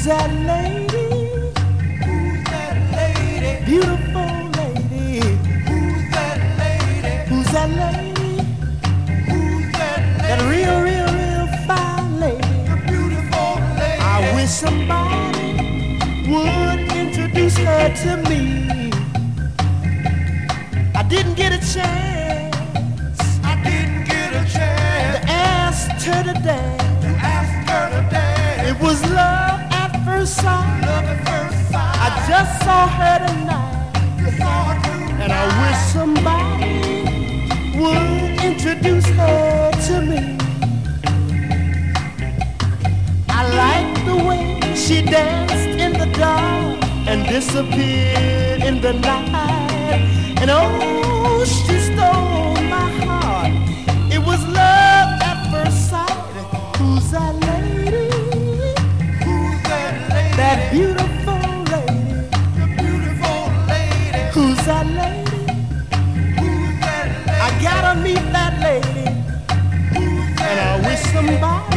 that lady? Who's that lady? Beautiful lady. Who's that lady? Who's that lady? Who's that lady? That real, real, real fine lady. The beautiful lady. I wish somebody would introduce her to me. I didn't get a chance. I didn't get a chance to ask her to dance. to ask her to dance. It was love at first sight. Love at first sight. I just saw her tonight. You saw her tonight. And I wish somebody would introduce her to me. I like the way she danced in the dark and disappeared in the night. And oh, she stole my heart. It was love at first sight. Who's that lady? Who's that lady? That beautiful lady. The beautiful lady. Who's that lady? Who's that lady? I gotta meet that lady. Who's that And I wish somebody